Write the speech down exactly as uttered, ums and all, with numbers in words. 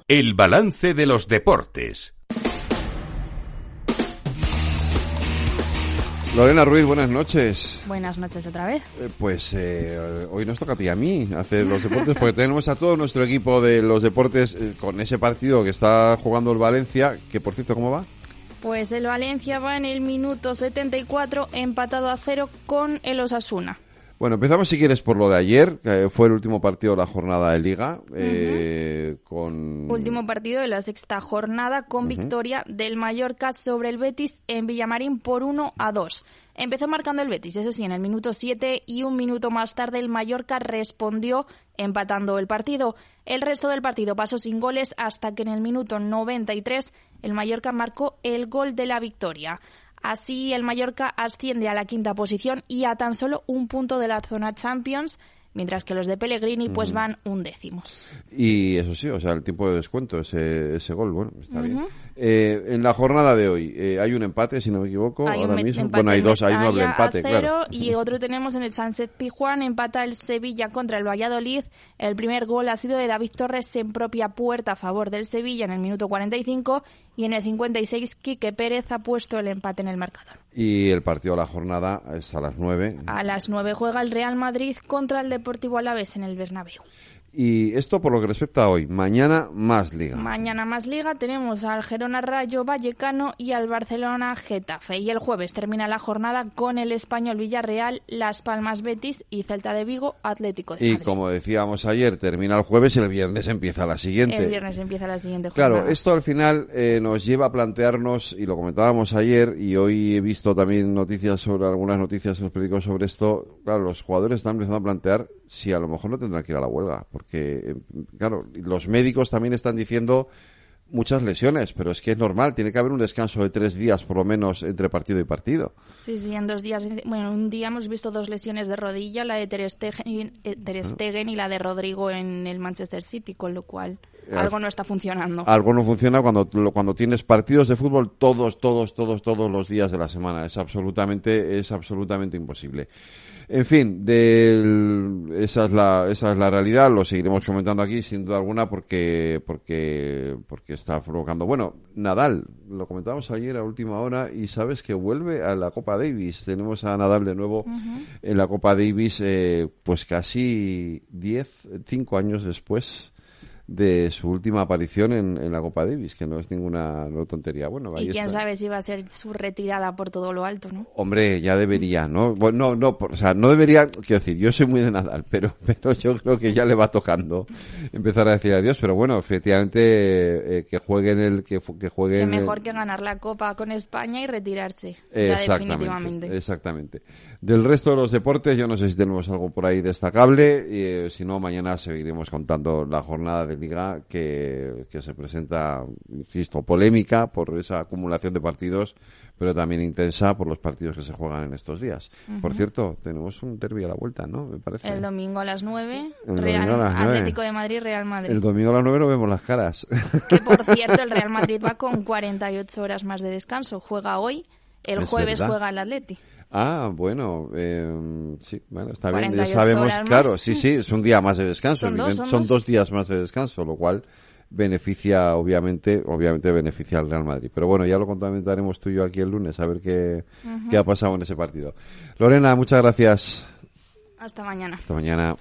El balance de los deportes. Lorena Ruiz, buenas noches. Buenas noches otra vez. Eh, pues eh, hoy nos toca a ti y a mí hacer los deportes, porque tenemos a todo nuestro equipo de los deportes eh, con ese partido que está jugando el Valencia, que por cierto, ¿cómo va? Pues el Valencia va en el minuto setenta y cuatro, empatado a cero con el Osasuna. Bueno, empezamos si quieres por lo de ayer, que fue el último partido de la jornada de Liga. Eh, uh-huh. con Último partido de la sexta jornada con uh-huh. victoria del Mallorca sobre el Betis en Villamarín por uno a dos. Empezó marcando el Betis, eso sí, en el minuto siete, y un minuto más tarde el Mallorca respondió empatando el partido. El resto del partido pasó sin goles hasta que en el minuto noventa y tres el Mallorca marcó el gol de la victoria. Así el Mallorca asciende a la quinta posición y a tan solo un punto de la zona Champions, mientras que los de Pellegrini pues van undécimos. Y eso sí, o sea, el tiempo de descuento, ese, ese gol, bueno, está uh-huh. bien. Eh, en la jornada de hoy eh, hay un empate, si no me equivoco, hay ahora un mismo. Empate bueno, hay dos, hay un doble empate, cero, claro. Y otro tenemos en el Sánchez Pizjuán, empata el Sevilla contra el Valladolid. El primer gol ha sido de David Torres en propia puerta a favor del Sevilla en el minuto cuarenta y cinco, y en el cincuenta y seis Quique Pérez ha puesto el empate en el marcador. Y el partido de la jornada es a las nueve. A las nueve juega el Real Madrid contra el Deportivo Alavés en el Bernabéu. Y esto por lo que respecta a hoy. Mañana más Liga. Mañana más Liga. Tenemos al Girona Rayo Vallecano y al Barcelona Getafe. Y el jueves termina la jornada con el Español Villarreal, Las Palmas Betis y Celta de Vigo Atlético de Madrid. Y como decíamos ayer, termina el jueves y el viernes empieza la siguiente. El viernes empieza la siguiente jornada. Claro, esto al final eh, nos lleva a plantearnos, y lo comentábamos ayer, y hoy he visto también noticias sobre algunas noticias en los periódicos sobre esto. Claro, los jugadores están empezando a plantear si a lo mejor no tendrán que ir a la huelga, porque, claro, los médicos también están diciendo muchas lesiones, pero es que es normal, tiene que haber un descanso de tres días por lo menos entre partido y partido. Sí, sí, en dos días, bueno, un día hemos visto dos lesiones de rodilla, la de Ter Stegen, eh, Ter Stegen y la de Rodrigo en el Manchester City, con lo cual algo no está funcionando. Algo no funciona cuando cuando tienes partidos de fútbol todos, todos, todos, todos los días de la semana. Es absolutamente, es absolutamente imposible. En fin, del, esa es la esa es la realidad. Lo seguiremos comentando aquí sin duda alguna porque porque porque está provocando. Bueno, Nadal, lo comentábamos ayer a última hora y sabes que vuelve a la Copa Davis. Tenemos a Nadal de nuevo uh-huh. en la Copa Davis, eh, pues casi diez, cinco años después de su última aparición en, en la Copa Davis, que no es ninguna no tontería. Bueno, ahí y quién está. sabe si va a ser su retirada por todo lo alto, ¿no? Hombre, ya debería, ¿no? Bueno, no, no, o sea, no debería, quiero decir, yo soy muy de Nadal, pero, pero yo creo que ya le va tocando empezar a decir adiós, pero bueno, efectivamente, eh, que juegue en el, que, que juegue que en mejor el... que ganar la Copa con España y retirarse, exactamente, ya definitivamente. Exactamente. Del resto de los deportes, yo no sé si tenemos algo por ahí destacable, y eh, si no, mañana seguiremos contando la jornada de Liga que que se presenta, insisto, polémica por esa acumulación de partidos, pero también intensa por los partidos que se juegan en estos días. Uh-huh. Por cierto, tenemos un derbi a la vuelta, ¿no? Me parece. El domingo a las nueve, el Real, a las nueve. Atlético de Madrid, Real Madrid. El domingo a las nueve no vemos las caras. Que por cierto, el Real Madrid va con cuarenta y ocho horas más de descanso. Juega hoy, el es jueves verdad. Juega el Atleti. Ah, bueno, eh, sí, bueno, está bien, ya sabemos, claro, más. sí, sí, es un día más de descanso, son, dos, son, son dos. dos días más de descanso, lo cual beneficia, obviamente, obviamente beneficia al Real Madrid. Pero bueno, ya lo comentaremos tú y yo aquí el lunes, a ver qué, uh-huh. qué ha pasado en ese partido. Lorena, muchas gracias. Hasta mañana. Hasta mañana.